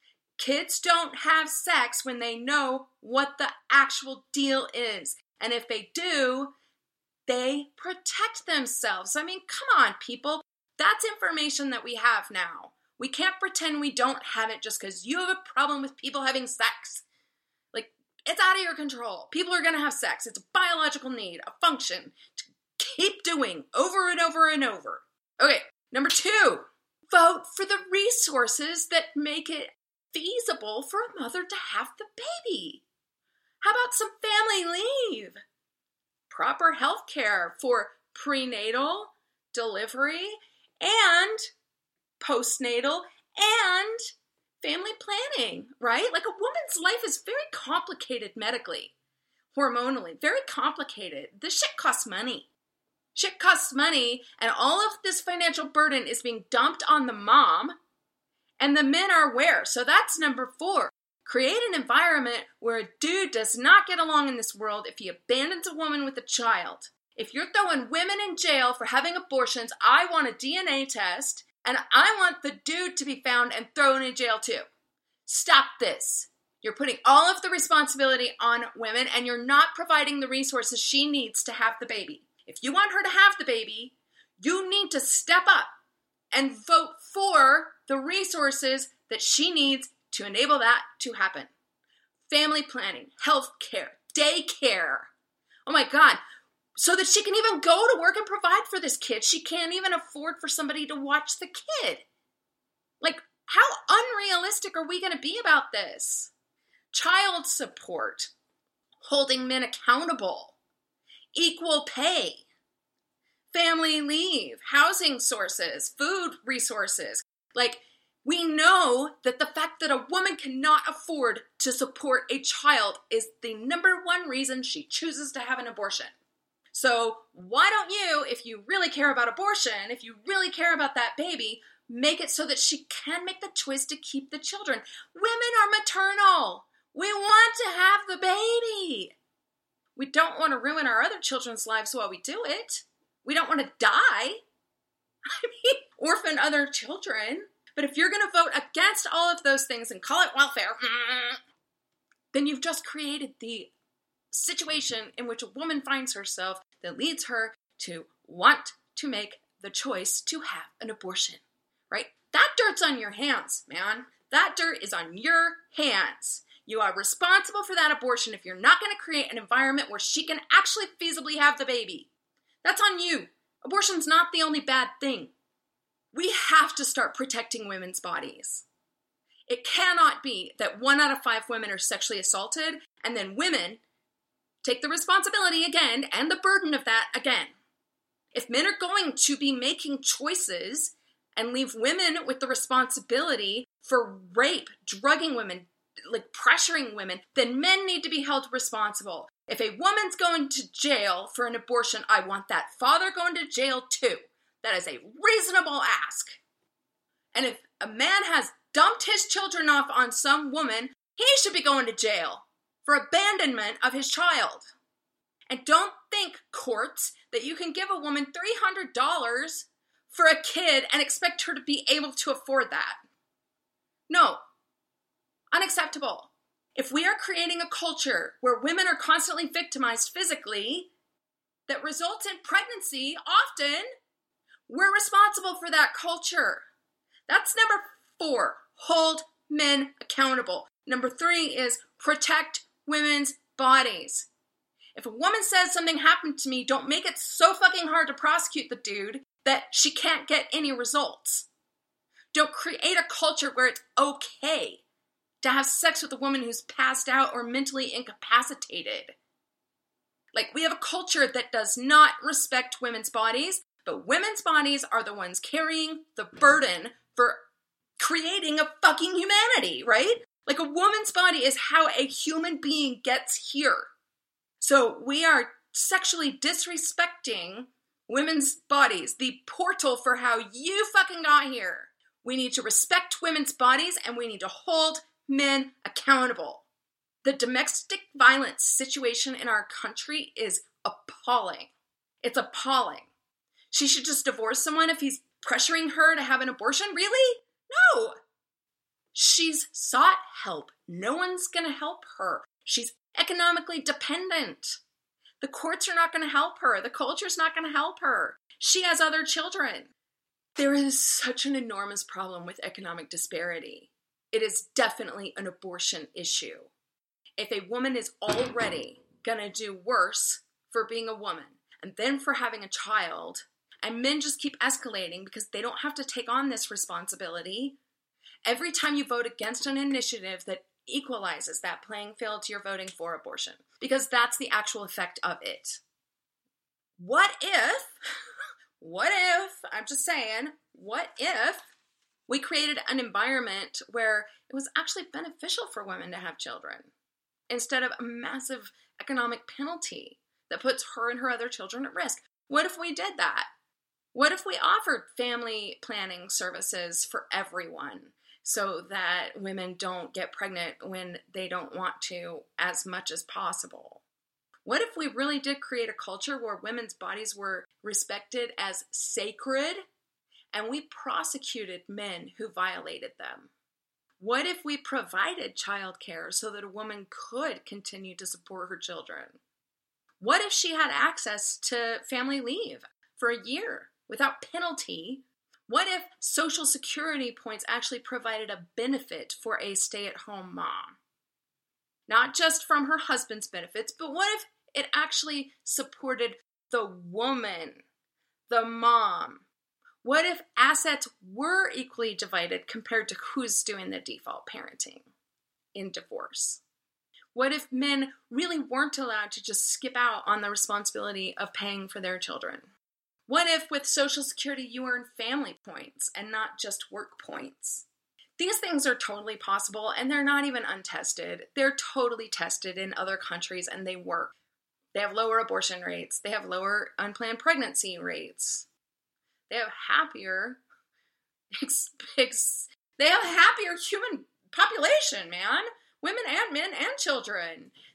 Kids don't have sex when they know what the actual deal is. And if they do, they protect themselves. I mean, come on, people. That's information that we have now. We can't pretend we don't have it just because you have a problem with people having sex. Like, it's out of your control. People are going to have sex. It's a biological need, a function to keep doing over and over and over. Okay, number 2, vote for the resources that make it feasible for a mother to have the baby. How about some family leave? Proper health care for prenatal, delivery, and postnatal, and family planning, right? Like, a woman's life is very complicated medically, hormonally, very complicated. This shit costs money. Shit costs money, and all of this financial burden is being dumped on the mom, and the men are where? So that's number 4. Create an environment where a dude does not get along in this world if he abandons a woman with a child. If you're throwing women in jail for having abortions, I want a DNA test, and I want the dude to be found and thrown in jail too. Stop this. You're putting all of the responsibility on women, and you're not providing the resources she needs to have the baby. If you want her to have the baby, you need to step up and vote for the resources that she needs to enable that to happen. Family planning, health care, daycare. Oh my God. So that she can even go to work and provide for this kid. She can't even afford for somebody to watch the kid. Like, how unrealistic are we going to be about this? Child support, holding men accountable, equal pay, family leave, housing sources, food resources. Like, we know that the fact that a woman cannot afford to support a child is the number 1 reason she chooses to have an abortion. So why don't you, if you really care about abortion, if you really care about that baby, make it so that she can make the choice to keep the children. Women are maternal. We want to have the baby. We don't want to ruin our other children's lives while we do it. We don't want to die. I mean, orphan other children. But if you're going to vote against all of those things and call it welfare, then you've just created the situation in which a woman finds herself that leads her to want to make the choice to have an abortion, right? That dirt's on your hands, man. That dirt is on your hands. You are responsible for that abortion if you're not going to create an environment where she can actually feasibly have the baby. That's on you. Abortion's not the only bad thing. We have to start protecting women's bodies. It cannot be that 1 out of 5 women are sexually assaulted and then women take the responsibility again and the burden of that again. If men are going to be making choices and leave women with the responsibility for rape, drugging women, like pressuring women, then men need to be held responsible. If a woman's going to jail for an abortion, I want that father going to jail too. That is a reasonable ask. And if a man has dumped his children off on some woman, he should be going to jail for abandonment of his child. And don't think, courts, that you can give a woman $300 for a kid and expect her to be able to afford that. No. Unacceptable. If we are creating a culture where women are constantly victimized physically that results in pregnancy often, we're responsible for that culture. That's number 4. Hold men accountable. Number 3 is protect women's bodies. If a woman says something happened to me, don't make it so fucking hard to prosecute the dude that she can't get any results. Don't create a culture where it's okay to have sex with a woman who's passed out or mentally incapacitated. Like, we have a culture that does not respect women's bodies, but women's bodies are the ones carrying the burden for creating a fucking humanity, right? Like, a woman's body is how a human being gets here. So we are sexually disrespecting women's bodies, the portal for how you fucking got here. We need to respect women's bodies and we need to hold men accountable. The domestic violence situation in our country is appalling. It's appalling. She should just divorce someone if he's pressuring her to have an abortion? Really? No. She's sought help. No one's going to help her. She's economically dependent. The courts are not going to help her. The culture's not going to help her. She has other children. There is such an enormous problem with economic disparity. It is definitely an abortion issue. If a woman is already going to do worse for being a woman and then for having a child, and men just keep escalating because they don't have to take on this responsibility, every time you vote against an initiative that equalizes that playing field, you're voting for abortion, because that's the actual effect of it. What if, I'm just saying, what if we created an environment where it was actually beneficial for women to have children instead of a massive economic penalty that puts her and her other children at risk? What if we did that? What if we offered family planning services for everyone so that women don't get pregnant when they don't want to as much as possible? What if we really did create a culture where women's bodies were respected as sacred and we prosecuted men who violated them? What if we provided childcare so that a woman could continue to support her children? What if she had access to family leave for a year without penalty? What if Social Security points actually provided a benefit for a stay-at-home mom? Not just from her husband's benefits, but what if it actually supported the woman, the mom? What if assets were equally divided compared to who's doing the default parenting in divorce? What if men really weren't allowed to just skip out on the responsibility of paying for their children? What if with Social Security you earn family points and not just work points? These things are totally possible and they're not even untested. They're totally tested in other countries and they work. They have lower abortion rates. They have lower unplanned pregnancy rates. They have happier human population, man. Women and men and children.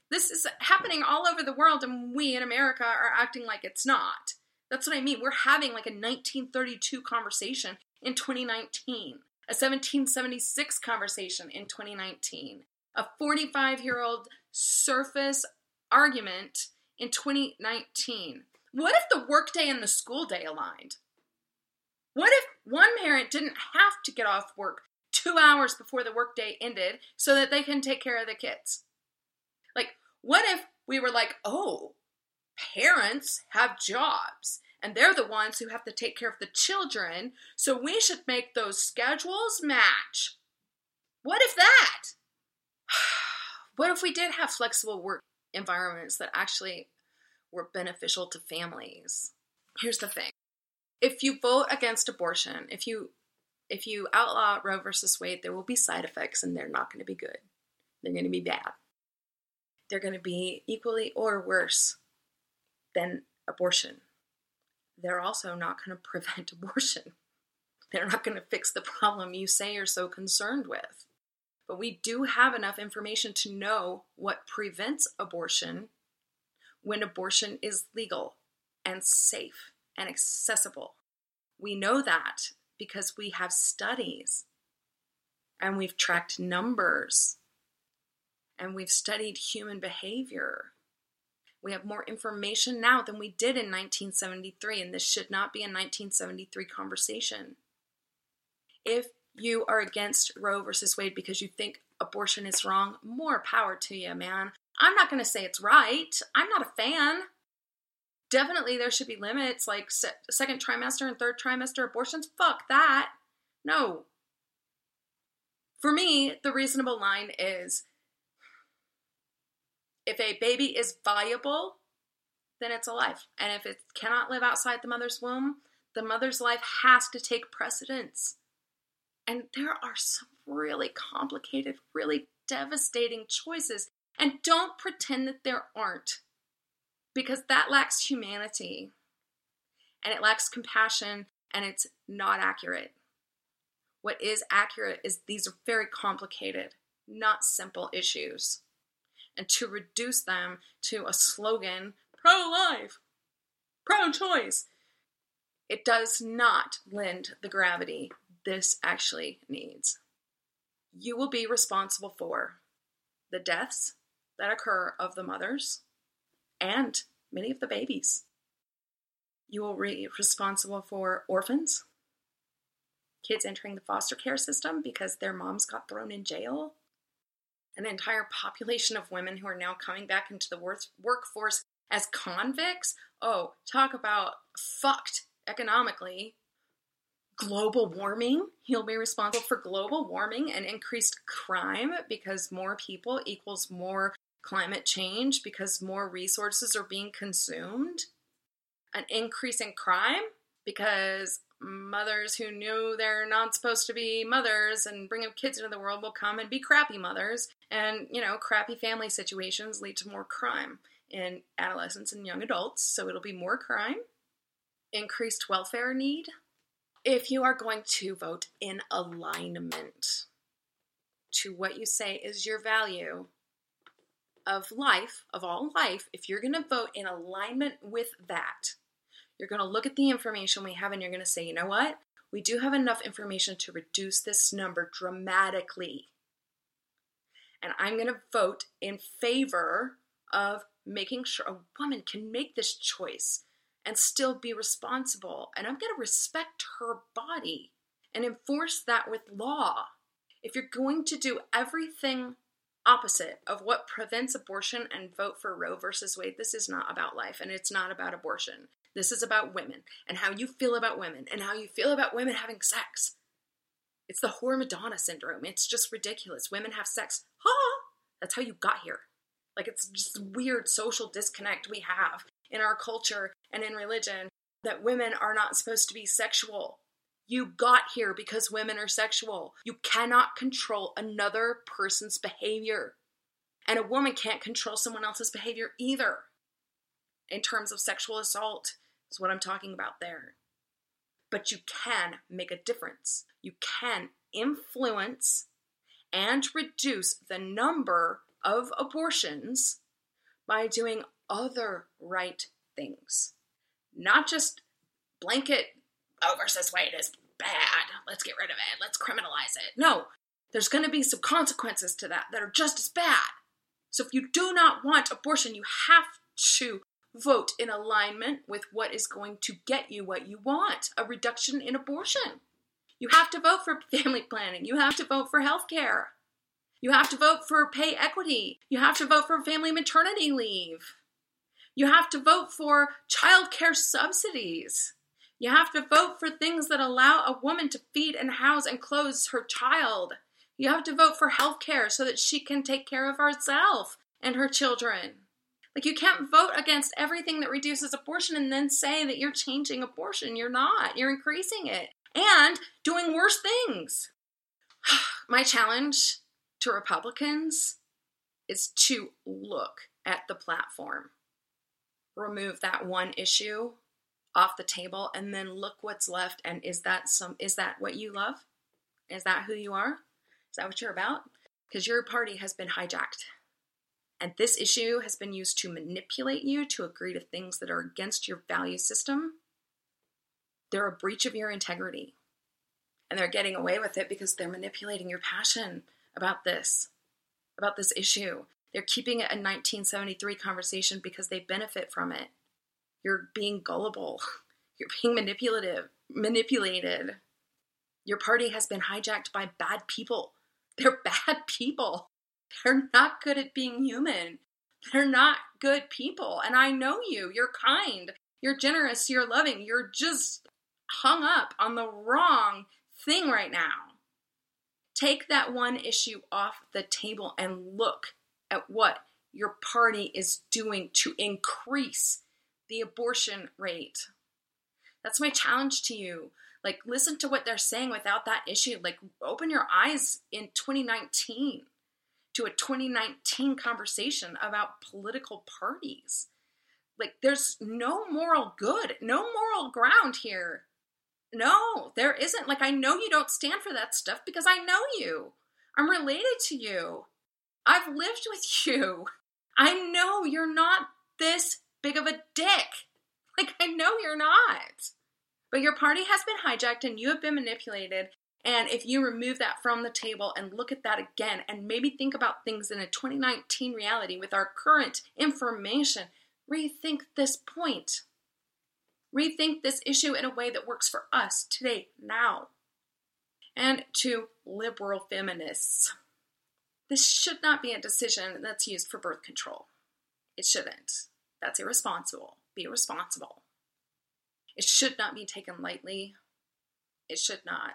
This is happening all over the world, and we in America are acting like it's not. That's what I mean. We're having like a 1932 conversation in 2019, a 1776 conversation in 2019, a 45-year-old surface argument in 2019. What if the workday and the school day aligned? What if one parent didn't have to get off work 2 hours before the workday ended so that they can take care of the kids? Like, what if we were like, oh, parents have jobs and they're the ones who have to take care of the children, so we should make those schedules match? What if that? What if we did have flexible work environments that actually were beneficial to families? Here's the thing. If you vote against abortion, if you outlaw Roe versus Wade, there will be side effects, and they're not going to be good. They're going to be bad. They're going to be equally or worse than abortion. They're also not going to prevent abortion. They're not going to fix the problem you say you're so concerned with. But we do have enough information to know what prevents abortion when abortion is legal and safe and accessible. We know that because we have studies and we've tracked numbers and we've studied human behavior. We have more information now than we did in 1973, and this should not be a 1973 conversation. If you are against Roe versus Wade because you think abortion is wrong, more power to you, man. I'm not going to say it's right. I'm not a fan. Definitely there should be limits, like second trimester and third trimester abortions. Fuck that. No. For me, the reasonable line is, if a baby is viable, then it's alive. And if it cannot live outside the mother's womb, the mother's life has to take precedence. And there are some really complicated, really devastating choices. And don't pretend that there aren't, because that lacks humanity, and it lacks compassion, and it's not accurate. What is accurate is these are very complicated, not simple issues. And to reduce them to a slogan, pro-life, pro-choice, it does not lend the gravity this actually needs. You will be responsible for the deaths that occur of the mothers and many of the babies. You will be responsible for orphans, kids entering the foster care system because their moms got thrown in jail, an entire population of women who are now coming back into the workforce as convicts. Oh, talk about fucked economically. Global warming. He'll be responsible for global warming and increased crime because more people equals more climate change because more resources are being consumed. An increase in crime because mothers who knew they're not supposed to be mothers and bring up kids into the world will come and be crappy mothers. And, crappy family situations lead to more crime in adolescents and young adults. So it'll be more crime. Increased welfare need. If you are going to vote in alignment to what you say is your value of life, of all life, if you're going to vote in alignment with that, you're going to look at the information we have and you're going to say, you know what? We do have enough information to reduce this number dramatically. And I'm going to vote in favor of making sure a woman can make this choice and still be responsible. And I'm going to respect her body and enforce that with law. If you're going to do everything opposite of what prevents abortion and vote for Roe versus Wade, this is not about life and it's not about abortion. This is about women and how you feel about women and how you feel about women having sex. It's the whore Madonna syndrome. It's just ridiculous. Women have sex. That's how you got here. Like, it's just weird social disconnect we have in our culture and in religion that women are not supposed to be sexual. You got here because women are sexual. You cannot control another person's behavior. And a woman can't control someone else's behavior either. In terms of sexual assault, is what I'm talking about there. But you can make a difference. You can influence and reduce the number of abortions by doing other right things. Not just blanket, versus weight is bad. Let's get rid of it. Let's criminalize it. No, there's going to be some consequences to that are just as bad. So if you do not want abortion, you have to vote in alignment with what is going to get you what you want, a reduction in abortion. You have to vote for family planning. You have to vote for health care. You have to vote for pay equity. You have to vote for family maternity leave. You have to vote for child care subsidies. You have to vote for things that allow a woman to feed and house and clothe her child. You have to vote for health care so that she can take care of herself and her children. Like, you can't vote against everything that reduces abortion and then say that you're changing abortion. You're not. You're increasing it and doing worse things. My challenge to Republicans is to look at the platform. Remove that one issue off the table and then look what's left. And is that what you love? Is that who you are? Is that what you're about? Because your party has been hijacked. And this issue has been used to manipulate you to agree to things that are against your value system. They're a breach of your integrity. And they're getting away with it because they're manipulating your passion about this issue. They're keeping it a 1973 conversation because they benefit from it. You're being gullible. You're being manipulated. Your party has been hijacked by bad people. They're bad people. They're not good at being human. They're not good people. And I know you. You're kind. You're generous. You're loving. You're just hung up on the wrong thing right now. Take that one issue off the table and look at what your party is doing to increase the abortion rate. That's my challenge to you. Like, listen to what they're saying without that issue. Like, open your eyes in 2019 to a 2019 conversation about political parties. Like, there's no moral good, no moral ground here. No, there isn't. Like, I know you don't stand for that stuff because I know you. I'm related to you. I've lived with you. I know you're not this big of a dick. Like, I know you're not. But your party has been hijacked and you have been manipulated. And if you remove that from the table and look at that again and maybe think about things in a 2019 reality with our current information, rethink this point. Rethink this issue in a way that works for us today, now. And to liberal feminists, this should not be a decision that's used for birth control. It shouldn't. That's irresponsible. Be responsible. It should not be taken lightly. It should not.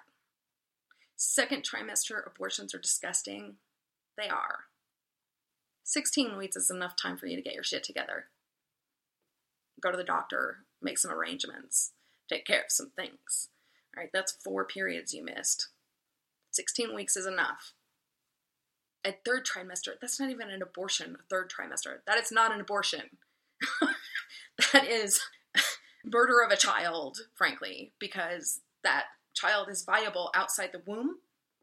Second trimester abortions are disgusting. They are. 16 weeks is enough time for you to get your shit together. Go to the doctor, make some arrangements, take care of some things. All right, that's 4 periods you missed. 16 weeks is enough. A third trimester, that's not even an abortion, a third trimester. That is not an abortion. That is murder of a child, frankly, because that child is viable outside the womb.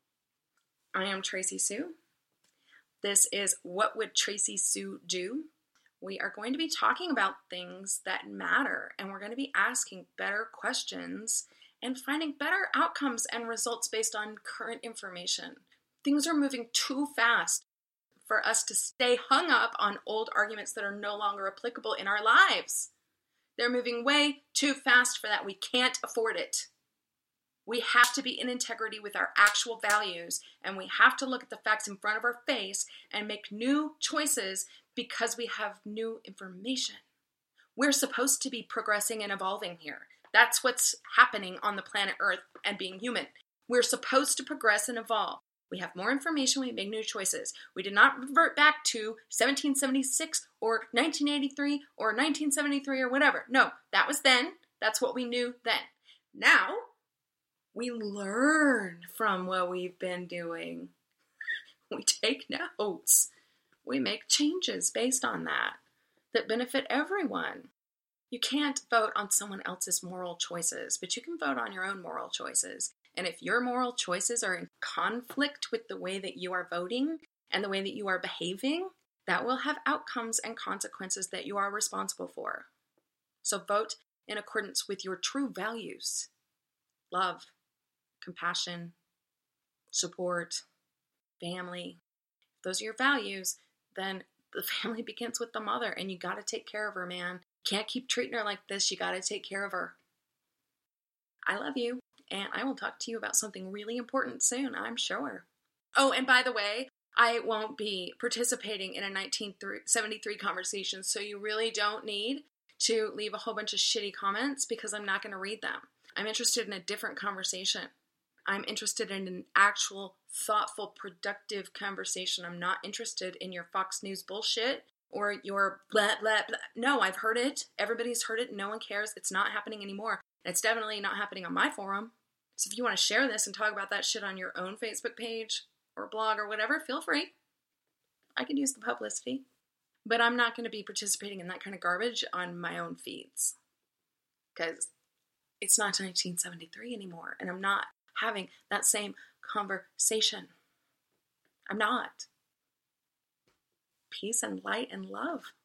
I am Tracy Sue. This is What Would Tracy Sue Do? We are going to be talking about things that matter, and we're going to be asking better questions and finding better outcomes and results based on current information. Things are moving too fast for us to stay hung up on old arguments that are no longer applicable in our lives. They're moving way too fast for that. We can't afford it. We have to be in integrity with our actual values, and we have to look at the facts in front of our face and make new choices because we have new information. We're supposed to be progressing and evolving here. That's what's happening on the planet Earth and being human. We're supposed to progress and evolve. We have more information, we make new choices. We did not revert back to 1776 or 1983 or 1973 or whatever. No, that was then. That's what we knew then. Now, we learn from what we've been doing. We take notes. We make changes based on that benefit everyone. You can't vote on someone else's moral choices, but you can vote on your own moral choices. And if your moral choices are in conflict with the way that you are voting and the way that you are behaving, that will have outcomes and consequences that you are responsible for. So vote in accordance with your true values: love, compassion, support, family. If those are your values, then the family begins with the mother, and you got to take care of her, man. Can't keep treating her like this. You got to take care of her. I love you, and I will talk to you about something really important soon, I'm sure. Oh, and by the way, I won't be participating in a 1973 conversation, so you really don't need to leave a whole bunch of shitty comments because I'm not going to read them. I'm interested in a different conversation. I'm interested in an actual, thoughtful, productive conversation. I'm not interested in your Fox News bullshit or your blah, blah, blah. No, I've heard it. Everybody's heard it. No one cares. It's not happening anymore. And it's definitely not happening on my forum. So if you want to share this and talk about that shit on your own Facebook page or blog or whatever, feel free. I can use the publicity. But I'm not going to be participating in that kind of garbage on my own feeds. Because it's not 1973 anymore. And I'm not having that same conversation. I'm not. Peace and light and love.